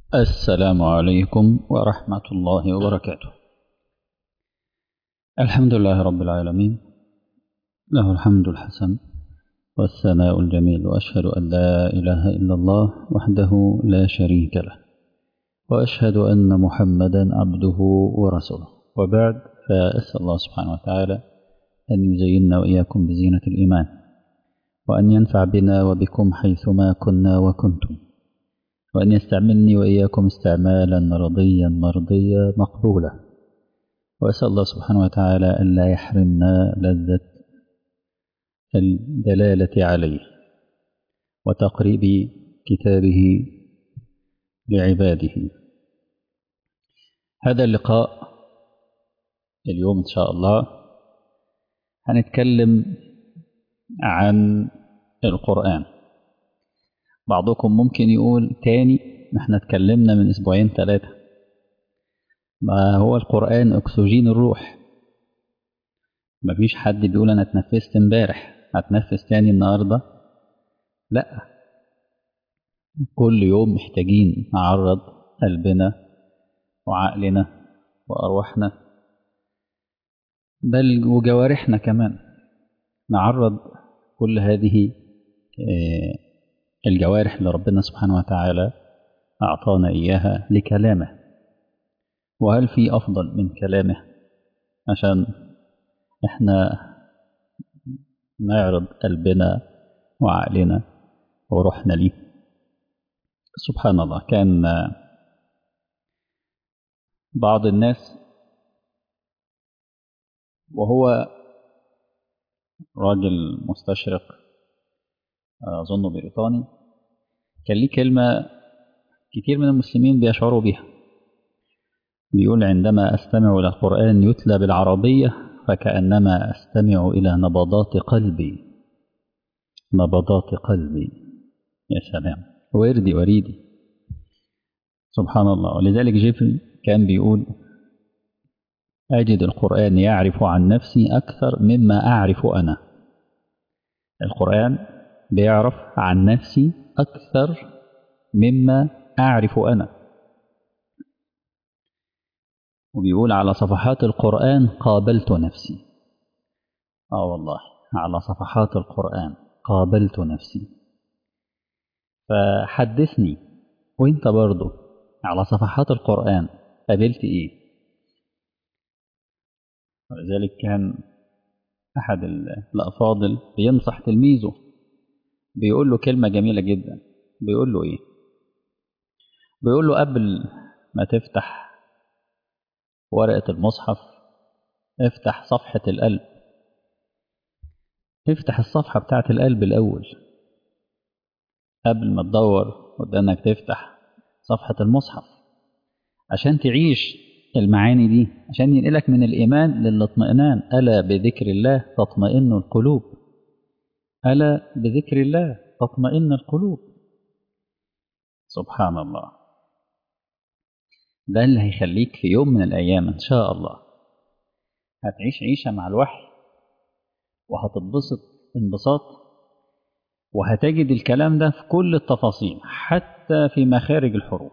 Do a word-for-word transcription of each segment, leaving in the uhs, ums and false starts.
السلام عليكم ورحمة الله وبركاته. الحمد لله رب العالمين، له الحمد الحسن والثناء الجميل، وأشهد أن لا إله إلا الله وحده لا شريك له، وأشهد أن محمدا عبده ورسوله. وبعد، فأسأل الله سبحانه وتعالى أن يزيننا وإياكم بزينة الإيمان، وأن ينفع بنا وبكم حيثما كنا وكنتم، وأن يستعملني وإياكم استعمالا رضيا مرضيا مقبولا. وأسأل الله سبحانه وتعالى أن لا يحرمنا لذة الدلالة عليه وتقريب كتابه لعباده. هذا اللقاء اليوم إن شاء الله هنتكلم عن القرآن. بعضكم ممكن يقول تاني، احنا اتكلمنا من أسبوعين ثلاثة. ما هو القرآن أكسجين الروح. مفيش حد بيقول أنا اتنفست امبارح هتنفس تاني النهاردة، لا، كل يوم محتاجين نعرض قلبنا وعقلنا وأرواحنا، بل وجوارحنا كمان، نعرض كل هذه الجوارح اللي ربنا سبحانه وتعالى أعطانا إياها لكلامه. وهل في أفضل من كلامه عشان إحنا نعرض قلبنا وعقلنا وروحنا ليه؟ سبحان الله. كان بعض الناس وهو راجل مستشرق أظن بريطاني، كان ليه كلمة كتير من المسلمين بيشعروا بها. بيقول: عندما أستمع إلى القرآن يتلى بالعربية فكأنما أستمع إلى نبضات قلبي. نبضات قلبي، يا سلام، وردي وريدي، سبحان الله. ولذلك جيفري كان بيقول: أجد القرآن يعرف عن نفسي أكثر مما أعرف أنا. القرآن بيعرف عن نفسي أكثر مما أعرف أنا. وبيقول: على صفحات القرآن قابلت نفسي. آه والله، على صفحات القرآن قابلت نفسي. فحدثني وانت برضو على صفحات القرآن قابلت ايه؟ ولذلك كان أحد الأفاضل بينصح تلميذه، بيقول له كلمة جميلة جدا. بيقول له ايه؟ بيقول له: قبل ما تفتح ورقة المصحف افتح صفحة القلب. افتح الصفحة بتاعة القلب الأول قبل ما تدور قدامك تفتح صفحة المصحف، عشان تعيش المعاني دي، عشان ينقلك من الإيمان للاطمئنان. ألا بذكر الله تطمئن القلوب. ألا بذكر الله تطمئن القلوب. سبحان الله. ده اللي هيخليك في يوم من الأيام إن شاء الله هتعيش عيشة مع الوحي، وهتتبسط انبساط، وهتجد الكلام ده في كل التفاصيل، حتى في مخارج الحروف.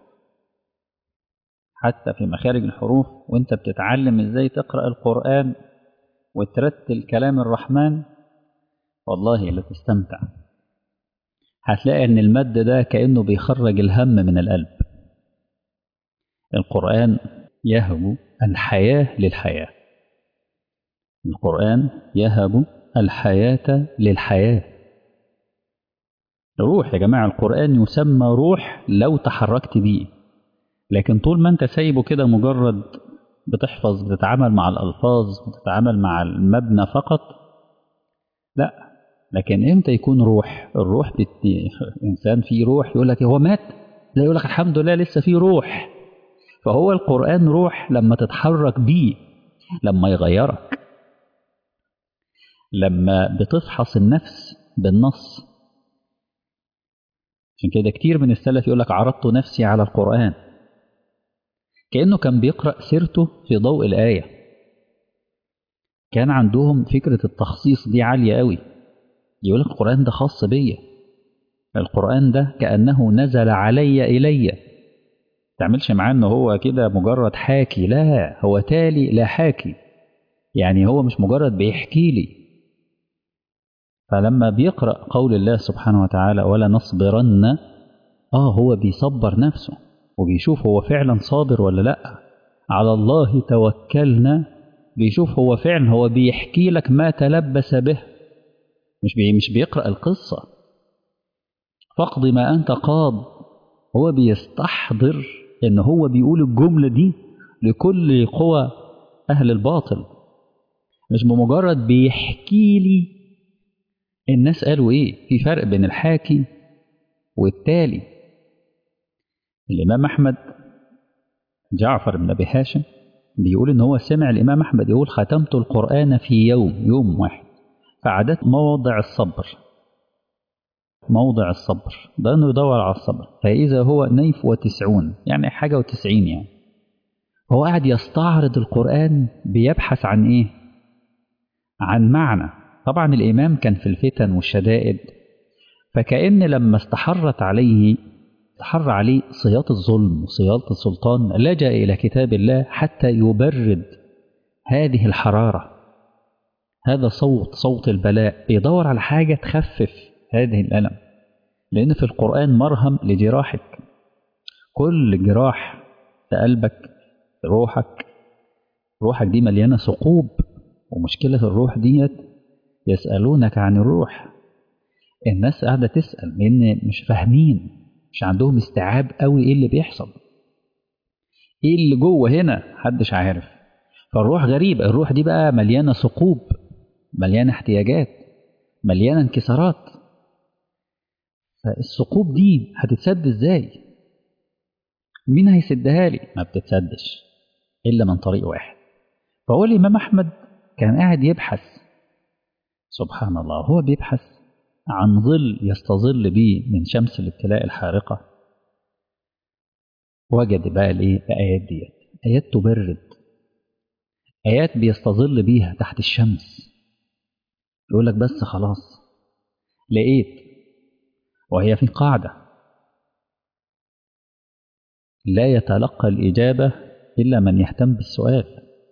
حتى في مخارج الحروف وانت بتتعلم ازاي تقرأ القرآن وترتل كلام الرحمن، والله لا تستمتع. هتلاقي ان المد ده كأنه بيخرج الهم من القلب. القرآن يهب الحياة للحياة. القرآن يهب الحياة للحياة. روح يا جماعة، القرآن يسمى روح لو تحركت بيه، لكن طول ما انت سايبه كده مجرد بتحفظ، بتتعامل مع الألفاظ، بتتعامل مع المبنى فقط، لا. لكن امتى يكون روح؟ الروح بت... إنسان فيه روح يقول لك هو مات، لا، يقول لك الحمد لله لسه فيه روح. فهو القرآن روح لما تتحرك بيه، لما يغيرك، لما بتفحص النفس بالنص. عشان كده كتير من السلف يقول لك عرضت نفسي على القرآن، كأنه كان بيقرأ سيرته في ضوء الآية. كان عندهم فكرة التخصيص دي عالية قوي. يقول لك القرآن ده خاص بيا، القرآن ده كأنه نزل علي إلي. تعملش معاه إن هو كده مجرد حاكي، لا هو تالي لا حاكي، يعني هو مش مجرد بيحكي لي. فلما بيقرأ قول الله سبحانه وتعالى ولا نصبرن، آه هو بيصبر نفسه وبيشوف هو فعلا صابر ولا لأ. على الله توكلنا، بيشوف هو فعلا هو بيحكي لك ما تلبس به، مش بي مش بيقرأ القصة. فاقض ما أنت قاض، هو بيستحضر إن هو بيقول الجملة دي لكل قوى أهل الباطل، مش بمجرد بيحكي لي الناس قالوا إيه. في فرق بين الحاكي والتالي. الإمام أحمد جعفر بن أبي هاشم بيقول إن هو سمع الإمام أحمد يقول ختمت القرآن في يوم يوم واحد، فعدت موضع الصبر، موضع الصبر ده إنه يدور على الصبر، فإذا هو نيف وتسعون يعني حاجة وتسعين يعني. هو قاعد يستعرض القرآن بيبحث عن إيه؟ عن معنى. طبعا الإمام كان في الفتن والشدائد، فكأن لما استحرت عليه استحر عليه صياط الظلم وصياط السلطان لجأ إلى كتاب الله حتى يبرد هذه الحرارة. هذا صوت صوت البلاء، بيدور على حاجة تخفف هذه الألم، لأن في القرآن مرهم لجراحك. كل جراح في قلبك، في روحك، روحك دي مليانة ثقوب، ومشكلة الروح ديت يسألونك عن الروح. الناس قاعدة تسأل لأن مش فاهمين، مش عندهم استيعاب قوي إيه اللي بيحصل، إيه اللي جوه هنا، محدش عارف. فالروح غريبة، الروح دي بقى مليانة ثقوب، مليانة احتياجات، مليانة انكسارات. فالثقوب دي هتتسد ازاي؟ مين هيسدها لي؟ ما بتتسدش إلا من طريق واحد. فهو الإمام أحمد كان قاعد يبحث، سبحان الله، هو بيبحث عن ظل يستظل به من شمس الابتلاء الحارقة. وجد بقى الايه الآيات ديت، آيات تبرد، آيات بيستظل بيها تحت الشمس. يقول لك بس خلاص لقيت. وهي في قاعدة: لا يتلقى الإجابة إلا من يهتم بالسؤال.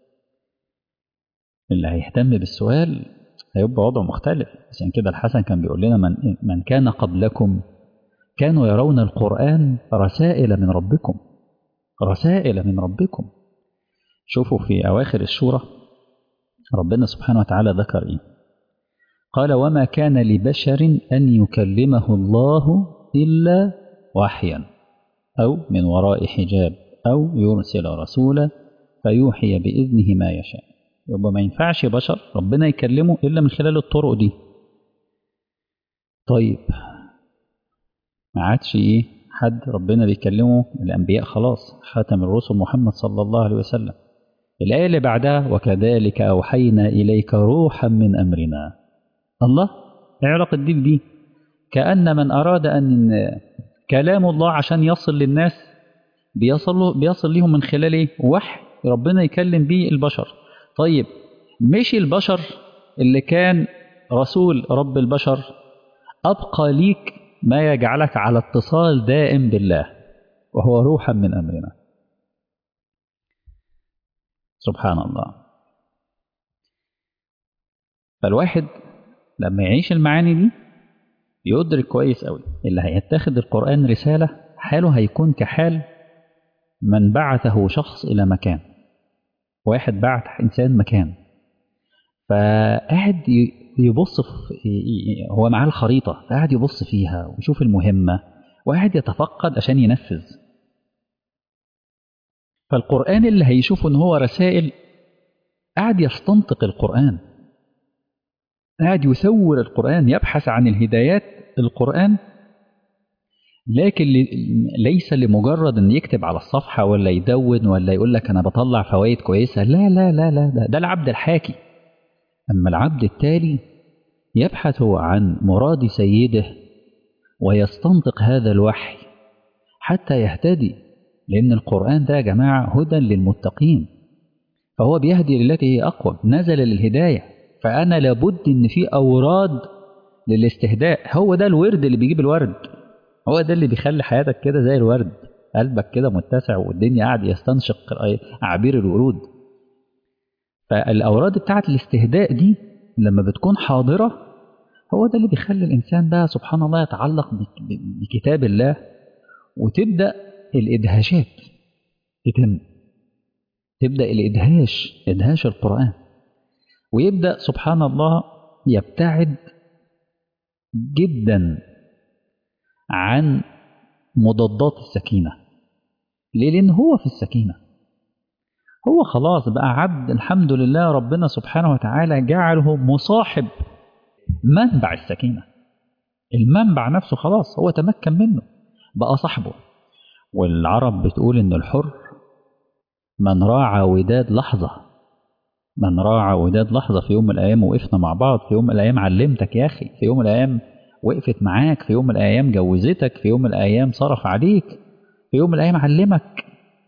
اللي هيهتم بالسؤال هيبقى وضع مختلف. عشان كده الحسن كان بيقول لنا من, من كان قبلكم كانوا يرون القرآن رسائل من ربكم، رسائل من ربكم. شوفوا في أواخر السورة ربنا سبحانه وتعالى ذكر إيه؟ قال وما كان لبشر أن يكلمه الله إلا وحيا أو من وراء حجاب أو يرسل رسولا فيوحي بإذنه ما يشاء. يبقى ما ينفعش بشر ربنا يكلمه إلا من خلال الطرق دي. طيب ما عادش إيه حد ربنا بيكلمه، الأنبياء خلاص، خاتم الرسل محمد صلى الله عليه وسلم. الآية اللي بعدها وكذلك أوحينا إليك روحا من أمرنا. الله، ايه علاقة دي بدي؟ كأن من أراد أن كلام الله عشان يصل للناس بيصل بيصل لهم من خلال ايه؟ وحي ربنا يكلم بيه البشر. طيب مش البشر اللي كان رسول رب البشر أبقى ليك ما يجعلك على اتصال دائم بالله وهو روحا من أمرنا. سبحان الله. فالواحد لما يعيش المعاني دي يدرك كويس قوي اللي هيتخذ القرآن رسالة حاله هيكون كحال من بعثه شخص إلى مكان. واحد بعث إنسان مكان، فقاعد يبص في، هو معاه الخريطة فقاعد يبص فيها ويشوف المهمة وقاعد يتفقد عشان ينفذ. فالقرآن اللي هيشوفه إن هو رسائل قاعد يستنطق القرآن، قاعد يثور القرآن، يبحث عن الهدايات القرآن، لكن ليس لمجرد ان يكتب على الصفحة ولا يدون ولا يقول لك انا بطلع فوائد كويسة. لا لا لا لا ده, ده العبد الحاكي. اما العبد التالي يبحث هو عن مراد سيده ويستنطق هذا الوحي حتى يهتدي، لان القرآن ده يا جماعة هدى للمتقين، فهو بيهدي للتي هي اقوى، نزل للهداية. فانا لابد ان في اوراد للاستهداء، هو ده الورد اللي بيجيب الورد، هو ده اللي بيخلي حياتك كده زي الورد. قلبك كده متسع والدنيا قاعد يستنشق أعابير الورود. فالأوراد بتاعت الاستهداء دي لما بتكون حاضرة هو ده اللي بيخلي الإنسان ده سبحان الله يتعلق بكتاب الله، وتبدأ الإدهاشات تتم، تبدأ الإدهاش، إدهاش القرآن، ويبدأ سبحان الله يبتعد جدا عن مضادات السكينة. ليه؟ لأن هو في السكينة، هو خلاص بقى عبد الحمد لله، ربنا سبحانه وتعالى جعله مصاحب منبع السكينة، المنبع نفسه خلاص هو تمكن منه بقى صاحبه. والعرب بتقول إن الحر من راعى وداد لحظة، من راعى وداد لحظة. في يوم من الأيام وقفنا مع بعض، في يوم من الأيام علمتك يا أخي، في يوم من الأيام وقفت معاك، في يوم من الأيام جوزتك، في يوم من الأيام صرف عليك، في يوم من الأيام علمك.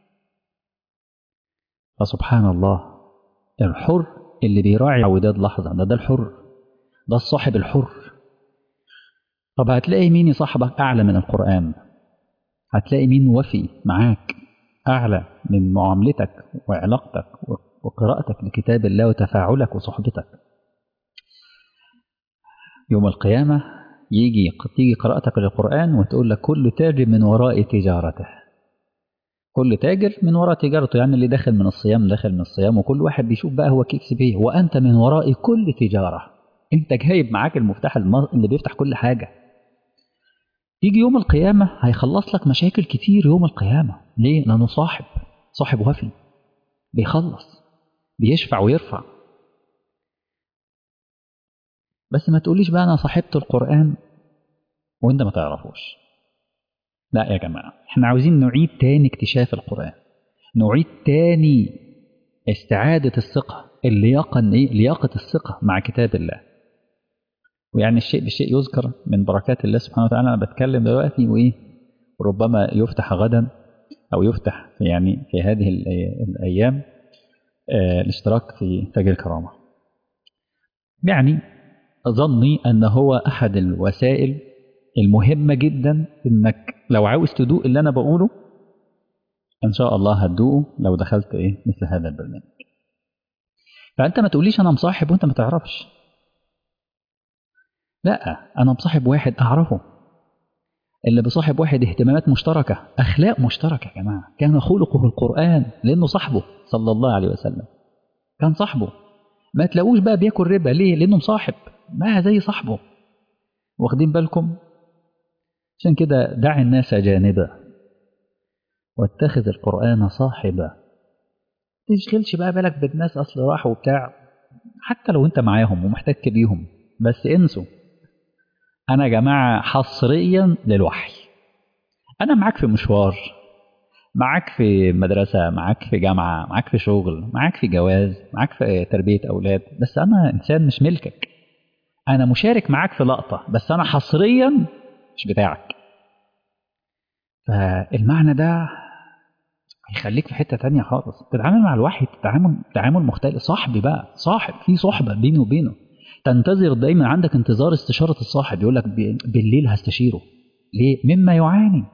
فسبحان الله الحر اللي بيراعي وداد لحظة ده ده الحر، ده الصاحب الحر. طب هتلاقي مين يصاحبك أعلى من القرآن؟ هتلاقي مين وفي معاك أعلى من معاملتك وعلاقتك وقراءتك لكتاب الله وتفاعلك وصحبتك؟ يوم القيامة يجي تيجي قراءتك للقرآن وتقول لك كل تاجر من وراء تجارته، كل تاجر من وراء تجارته، يعني اللي داخل من الصيام داخل من الصيام، وكل واحد بيشوف بقى هو كيكس بيه، وأنت من وراء كل تجارة، أنت جايب معاك المفتاح اللي بيفتح كل حاجة. يجي يوم القيامة هيخلص لك مشاكل كتير يوم القيامة. ليه؟ لأنه صاحب، صاحب وفي، بيخلص، بيشفع ويرفع. بس ما تقوليش بقى أنا صاحبت القرآن وأنت ما تعرفوش. لا يا جماعة، احنا عاوزين نعيد تاني اكتشاف القرآن، نعيد تاني استعادة الثقة، اللياقة، ايه؟ لياقة الثقة مع كتاب الله. ويعني الشيء بالشيء يذكر من بركات الله سبحانه وتعالى. أنا بتكلم دلوقتي وإيه، ربما يفتح غدا أو يفتح في يعني في هذه الأيام آه الاشتراك في تاج الكرامة. يعني ظني أن هو أحد الوسائل المهمة جدا، إنك لو عاوز تدوق اللي أنا بقوله إن شاء الله هتدوقه لو دخلت إيه مثل هذا البرنامج. فأنت ما تقوليش أنا مصاحب وأنت ما تعرفش. لا، أنا مصاحب واحد أعرفه، اللي بصاحب واحد اهتمامات مشتركة، أخلاق مشتركة يا جماعة. كان خلقه القرآن لأنه صاحبه صلى الله عليه وسلم، كان صاحبه. ما تلاقوش بقى بياكل ربا، ليه؟ لأنه مصاحب، ما زي صاحبه. واخدين بالكم؟ عشان كده دع الناس جانبا واتخذ القرآن صاحبا. تشغلش بقى بالك بالناس، أصل راحوا وبتاع، حتى لو أنت معاهم ومحتك بيهم، بس انسوا. أنا يا جماعة حصريا للوحي، أنا معاك في مشوار، معاك في مدرسة، معاك في جامعة، معاك في شغل، معاك في جواز، معاك في تربية أولاد، بس أنا إنسان مش ملكك. أنا مشارك معاك في لقطة، بس أنا حصريا مش بتاعك. فالمعنى ده هيخليك في حتة تانية خالص. تتعامل مع الوحي تعامل تعامل مختلف، صاحبي بقى، صاحب، في صحبة بيني وبينه. تنتظر دايما، عندك انتظار استشارة الصاحب، يقول لك بالليل هستشيره. ليه؟ مما يعاني،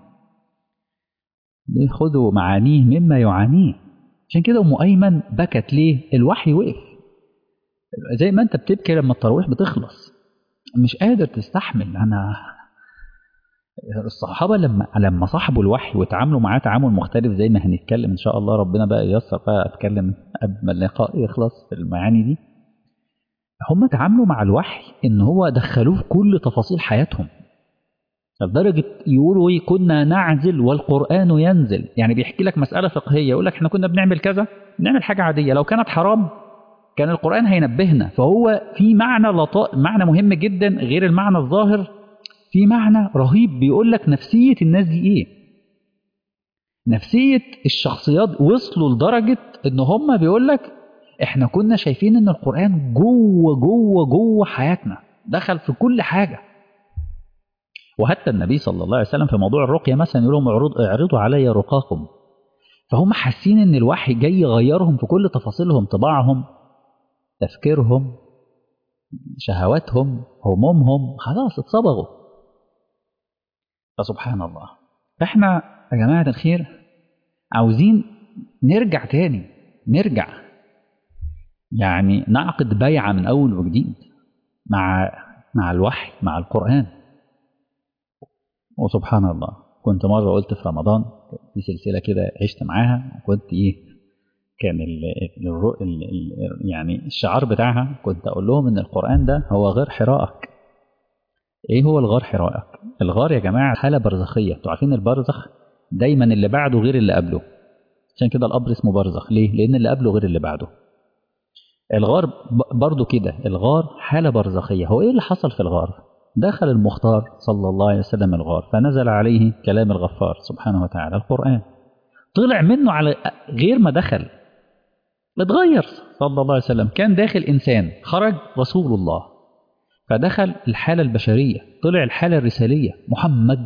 خذوا معانيه مما يعانيه. عشان كده أم أيمن بكت ليه؟ الوحي وقف. زي ما أنت بتبكي لما التراويح بتخلص، مش قادر تستحمل. أنا الصحابة لما لما صاحبوا الوحي وتعاملوا معاه تعامل مختلف، زي ما هنتكلم إن شاء الله، ربنا بقى ييسر بقى أتكلم قبل ما اللقاء يخلص في المعاني دي. هم تعاملوا مع الوحي إن هو دخلوه في كل تفاصيل حياتهم، لدرجة يقولوا إيه، كنا نعزل والقرآن ينزل. يعني بيحكي لك مسألة فقهية، يقول لك إحنا كنا بنعمل كذا، نعمل حاجة عادية، لو كانت حرام كان القرآن هينبهنا. فهو في معنى لطاء، معنى مهم جدا غير المعنى الظاهر، في معنى رهيب بيقول لك نفسية الناس دي إيه. نفسية الشخصيات وصلوا لدرجة إن هم بيقول لك إحنا كنا شايفين إن القرآن جوه جوه جوه حياتنا، دخل في كل حاجة. وحتى النبي صلى الله عليه وسلم في موضوع الرقية مثلا يقول لهم اعرضوا علي رقاكم. فهم حاسين ان الوحي جاي يغيرهم في كل تفاصيلهم، طباعهم، تفكيرهم، شهواتهم، همومهم، خلاص اتصبغوا. فسبحان الله. فاحنا يا جماعة الخير عاوزين نرجع تاني، نرجع يعني نعقد بيعة من أول وجديد مع مع الوحي، مع القرآن. وسبحان الله، كنت مرة قلت في رمضان في سلسلة كده عشت معاها، وكنت إيه كان ال ال ال ال يعني الشعار بتاعها كنت أقول لهم إن القرآن ده هو غير حرائك. إيه هو الغار حرائك؟ الغار يا جماعة حالة برزخية. أنتوا عارفين البرزخ دايما اللي بعده غير اللي قبله، عشان كده القبر اسمه برزخ. ليه؟ لأن اللي قبله غير اللي بعده. الغار برضو كده، الغار حالة برزخية. هو إيه اللي حصل في الغار؟ دخل المختار صلى الله عليه وسلم الغار، فنزل عليه كلام الغفار سبحانه وتعالى القرآن. طلع منه على غير ما دخل، اتغير صلى الله عليه وسلم. كان داخل إنسان، خرج رسول الله، فدخل الحالة البشرية، طلع الحالة الرسالية محمد.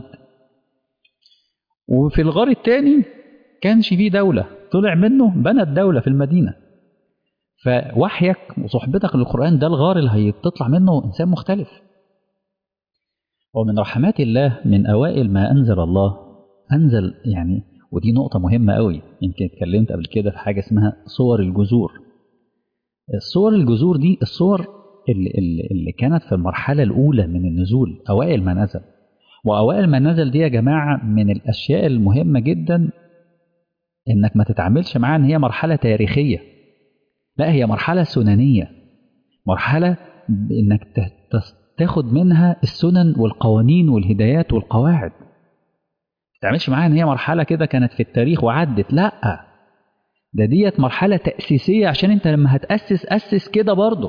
وفي الغار الثاني كانش فيه دولة، طلع منه بنى الدولة في المدينة. فوحيك وصحبتك للقرآن ده الغار اللي هيتطلع منه إنسان مختلف. ومن رحمات الله من أوائل ما أنزل الله، أنزل يعني، ودي نقطة مهمة قوي، يمكن اتكلمت قبل كده في حاجة اسمها صور الجذور. الصور الجذور دي الصور اللي, اللي, اللي كانت في المرحلة الأولى من النزول، أوائل ما نزل. وأوائل ما نزل دي يا جماعة من الأشياء المهمة جدا إنك ما تتعاملش معاها إن هي مرحلة تاريخية، لا هي مرحلة سننية، مرحلة إنك تاخد منها السنن والقوانين والهدايات والقواعد. ما تتعاملش معاها إن هي مرحلة كده كانت في التاريخ وعدت، لا ده ديت مرحلة تأسيسية، عشان أنت لما هتأسس أسس كده برضه.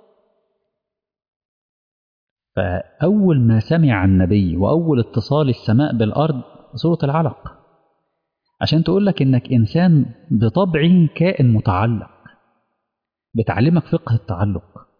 فأول ما سمع النبي وأول اتصال السماء بالأرض سورة العلق، عشان تقول لك إنك إنسان بطبعه كائن متعلق، بتعلمك فقه التعلق.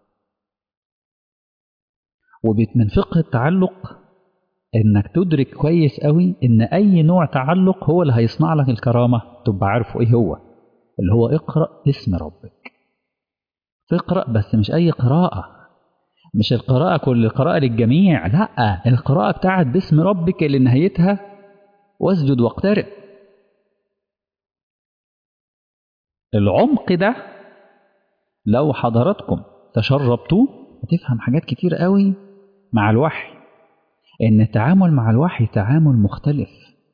ومن فقه التعلق إنك تدرك كويس قوي إن أي نوع تعلق هو اللي هيصنع لك الكرامة، تبقى عارفه إيه هو، اللي هو اقرأ باسم ربك. تقرأ بس مش أي قراءة، مش القراءة كل قراءة للجميع، لا القراءة بتاعت باسم ربك اللي نهايتها واسجد واقترب. العمق ده لو حضراتكم تشربتوه هتفهم حاجات كتير قوي مع الوحي، ان التعامل مع الوحي تعامل مختلف.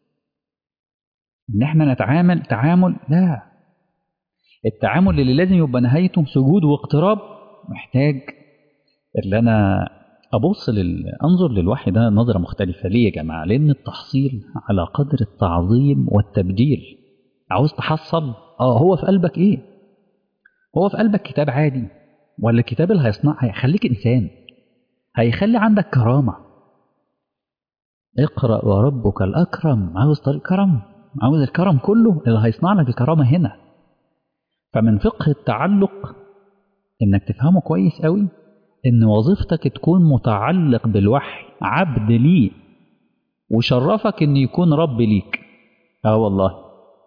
ان احنا نتعامل تعامل، لا التعامل اللي لازم يبقى نهايته سجود واقتراب، محتاج اللي انا ابص لل... انظر للوحي ده نظرة مختلفة. ليه يا جماعة؟ لان التحصيل على قدر التعظيم والتبجيل. عاوز تحصل اه هو في قلبك ايه؟ هو في قلبك كتاب عادي، ولا الكتاب اللي هيصنع هيخليك انسان، هيخلي عندك كرامة؟ اقرأ وربك الأكرم. عاوز طريق كرم، عاوز الكرم كله اللي هيصنع لك الكرامة هنا. فمن فقه التعلق انك تفهمه كويس قوي، ان وظيفتك تكون متعلق بالوحي، عبد ليه، وشرفك ان يكون رب ليك. اه والله.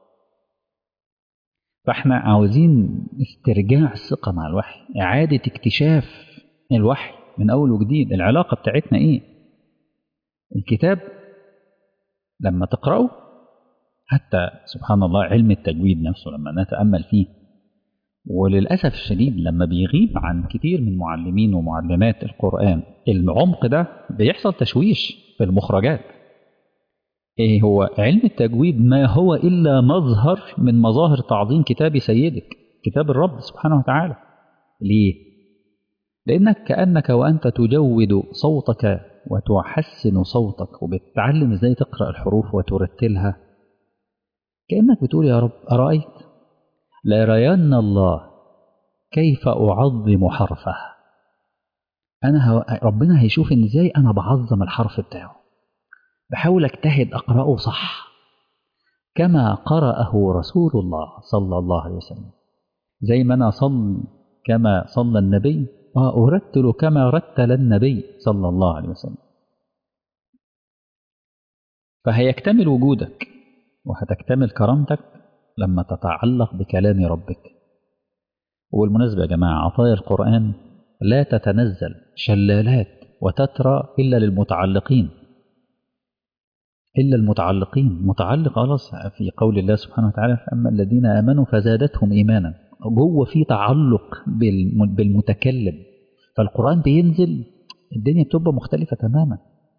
فاحنا عاوزين استرجاع الثقة مع الوحي، اعادة اكتشاف الوحي من اول وجديد. العلاقة بتاعتنا ايه؟ الكتاب لما تقرأه، حتى سبحان الله علم التجويد نفسه لما نتأمل فيه، وللأسف الشديد لما بيغيب عن كتير من معلمين ومعلمات القرآن العمق ده، بيحصل تشويش في المخرجات. ايه هو علم التجويد؟ ما هو إلا مظهر من مظاهر تعظيم كتاب سيدك، كتاب الرب سبحانه وتعالى. ليه؟ لأنك كأنك وأنت تجود صوتك وتحسن صوتك وبتتعلم ازاي تقرأ الحروف وترتلها، كأنك بتقول يا رب أرأيت ليرين الله كيف أعظم حرفه. أنا هو ربنا هيشوف إن إزاي أنا بعظم الحرف بتاعه، بحاول أجتهد أقرأه صح كما قرأه رسول الله صلى الله عليه وسلم. زي ما أنا صل كما صلى النبي وأرتل كما رتل النبي صلى الله عليه وسلم. فهيكتمل وجودك وهتكتمل كرامتك لما تتعلق بكلام ربك. وبالمناسبة يا جماعة، عطايا القرآن لا تتنزل شلالات وتترى إلا للمتعلقين. إلا المتعلقين. متعلق خلاص في قول الله سبحانه وتعالى فأما الذين آمنوا فزادتهم إيمانا. جوه في تعلق بالمتكلم، فالقرآن بينزل الدنيا بتبقى مختلفة تماما.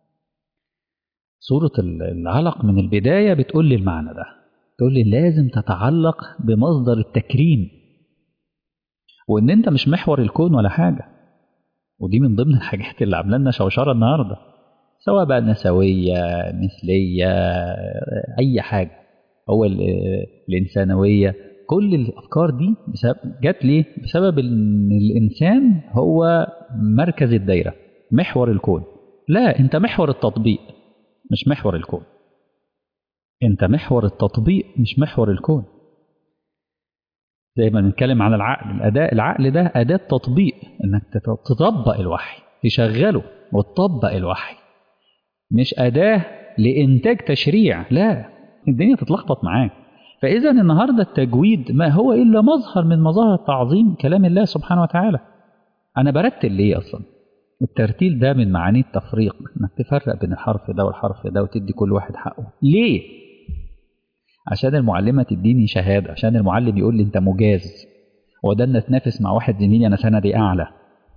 سورة العلق من البداية بتقول لي المعنى ده، تقول لي لازم تتعلق بمصدر التكريم، وإن أنت مش محور الكون ولا حاجة. ودي من ضمن الحاجات اللي عامله لنا شوشرة النهاردة، سواء بقى نسوية مثلية أي حاجة، هو الإنسانوية، كل الأفكار دي بسبب جات ليه؟ بسبب إن الإنسان هو مركز الدايرة، محور الكون. لا، أنت محور التطبيق مش محور الكون. أنت محور التطبيق مش محور الكون. زي ما بنتكلم على العقل، الأداء العقل ده أداة تطبيق، إنك تطبق الوحي، تشغله وتطبق الوحي، مش أداة لإنتاج تشريع. لا، الدنيا تتلخبط معاك. فإذا النهاردة التجويد ما هو إلا مظهر من مظاهر تعظيم كلام الله سبحانه وتعالى. أنا برتل ليه أصلا؟ الترتيل ده من معاني التفريق، إنك تفرق بين الحرف ده والحرف ده وتدي كل واحد حقه. ليه؟ عشان المعلمة تديني شهادة، عشان المعلم يقول لي أنت مجاز، وده أن أتنافس مع واحد زميلي أنا سندي أعلى،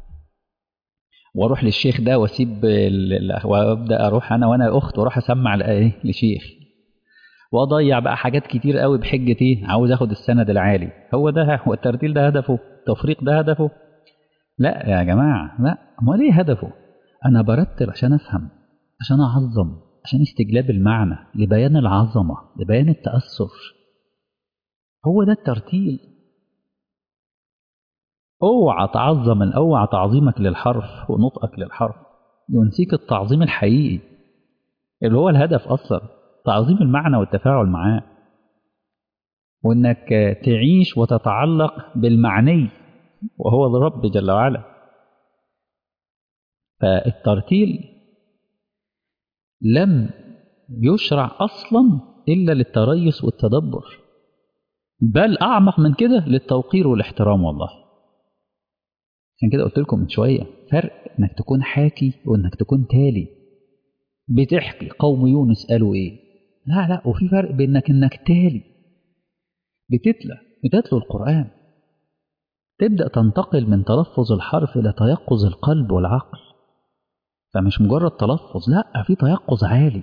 واروح للشيخ ده واسيب وابدا اروح انا وانا اخت واروح اسمع ايه لشيخ، واضيع بقى حاجات كتير قوي بحجه ايه؟ عاوز اخد السند العالي. هو ده هو الترتيل ده هدفه؟ التفريق ده هدفه؟ لا يا جماعه، لا. امال ايه هدفه؟ انا برتل عشان افهم، عشان اعظم، عشان استجلاب المعنى، لبيان العظمه، لبيان التاثر. هو ده الترتيل. اوعى تعظم، اوعى تعظيمك للحرف ونطقك للحرف ينسيك التعظيم الحقيقي اللي هو الهدف اصلا، تعظيم المعنى والتفاعل معاه، وانك تعيش وتتعلق بالمعني وهو الرب جل وعلا. فالترتيل لم يشرع اصلا الا للتريث والتدبر، بل اعمق من كده للتوقير والاحترام. والله عشان كده قلت لكم من شويه فرق انك تكون حاكي وانك تكون تالي. بتحكي قوم يونس قالوا ايه، لا لا، وفي فرق بينك انك تالي، بتتلى بتتلو القرآن، تبدأ تنتقل من تلفظ الحرف إلى تيقظ القلب والعقل. فمش مجرد تلفظ، لا، في تيقظ عالي.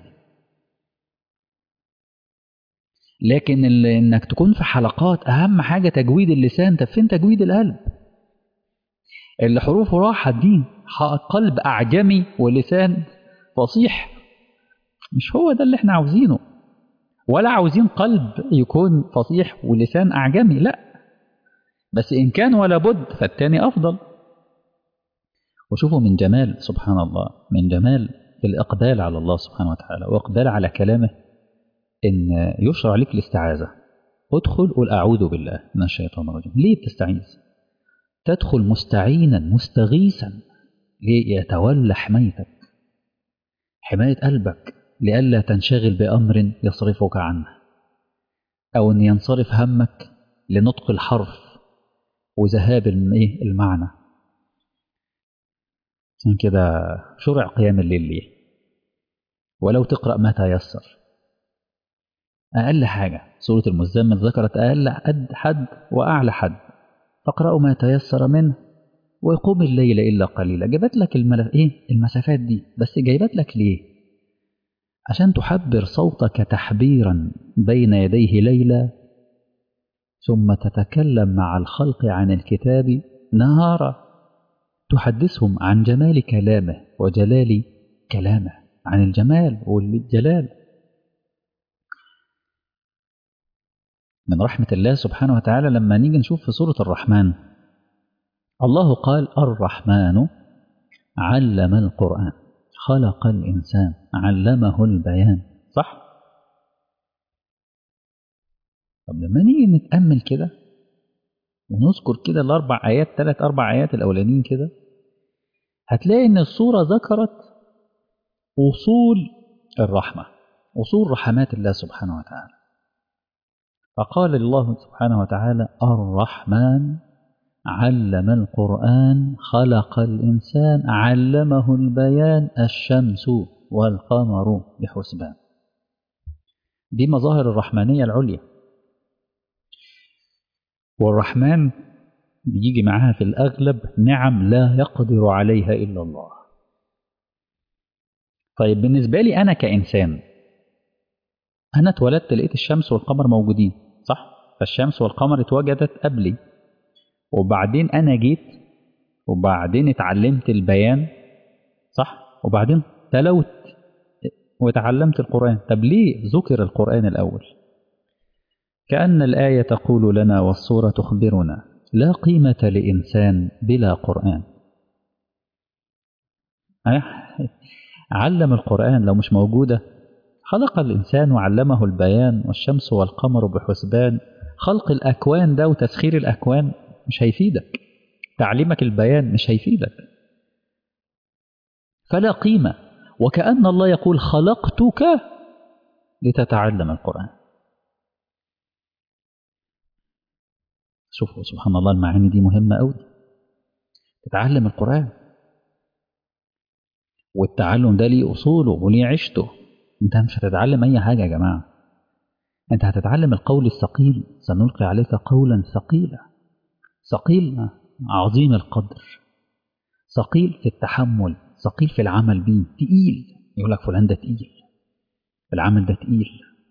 لكن انك تكون في حلقات اهم حاجة تجويد اللسان. طب فين تجويد القلب اللي حروفه راحت دي؟ قلب أعجمي ولسان فصيح، مش هو ده اللي احنا عاوزينه. ولا عاوزين قلب يكون فصيح ولسان أعجمي، لا، بس إن كان ولا بد فالتاني أفضل. وشوفوا من جمال سبحان الله، من جمال الإقبال على الله سبحانه وتعالى وإقبال على كلامه، إن يشرع لك الاستعاذة. ادخل قل أعوذ بالله من الشيطان الرجيم. ليه بتستعيذ؟ تدخل مستعينا مستغيثا ليتولى حمايتك، حماية قلبك، لئلا تنشغل بأمر يصرفك عنه، أو أن ينصرف همك لنطق الحرف وذهاب المعنى. عشان كده شرع قيام الليل ليه؟ ولو تقرأ ما تيسر. أقل حاجة سورة المزمل ذكرت أقل حد وأعلى حد، فاقرأوا ما تيسر منه وقوم الليل إلا قليلا. جايبت لك الملف إيه؟ المسافات دي، بس جايبت لك ليه؟ عشان تحبر صوتك تحبيرا بين يديه ليلا، ثم تتكلم مع الخلق عن الكتاب نهارا، تحدثهم عن جمال كلامه وجلال كلامه، عن الجمال والجلال. من رحمة الله سبحانه وتعالى لما نيجي نشوف في سورة الرحمن، الله قال الرحمن علم القرآن خلق الإنسان علمه البيان، صح؟ طب لما نيجي نتأمل كده ونذكر كده الأربع آيات، ثلاث أربع آيات الأولانيين كده، هتلاقي إن السورة ذكرت أصول الرحمة، أصول رحمات الله سبحانه وتعالى. فقال الله سبحانه وتعالى الرحمن علم القرآن خلق الإنسان علمه البيان الشمس والقمر بحسبان. دي مظاهر الرحمانية العليا. والرحمن بيجي معاها في الأغلب نعم لا يقدر عليها إلا الله. طيب بالنسبة لي أنا كإنسان، أنا اتولدت لقيت الشمس والقمر موجودين، صح؟ فالشمس والقمر اتوجدت قبلي، وبعدين أنا جيت، وبعدين اتعلمت البيان، صح؟ وبعدين تلوت وتعلمت القرآن. طب ليه ذكر القرآن الأول؟ كأن الآية تقول لنا والصورة تخبرنا لا قيمة لإنسان بلا قرآن. علم القرآن لو مش موجودة، خلق الإنسان وعلمه البيان والشمس والقمر بحسبان، خلق الأكوان ده وتسخير الأكوان مش هيفيدك، تعليمك البيان مش هيفيدك، فلا قيمة. وكأن الله يقول خلقتك لتتعلم القرآن. شوفوا سبحان الله، المعاني دي مهمة أوي. تتعلم القرآن، والتعلم ده ليه أصوله وليه عشته. أنت مش هتتعلم أي حاجة يا جماعة، أنت هتتعلم القول الثقيل، سنلقي عليك قولا ثقيلا. ثقيل عظيم القدر، ثقيل في التحمل، ثقيل في العمل بيه، تقيل. يقول لك فلان ده تقيل، العمل ده تقيل.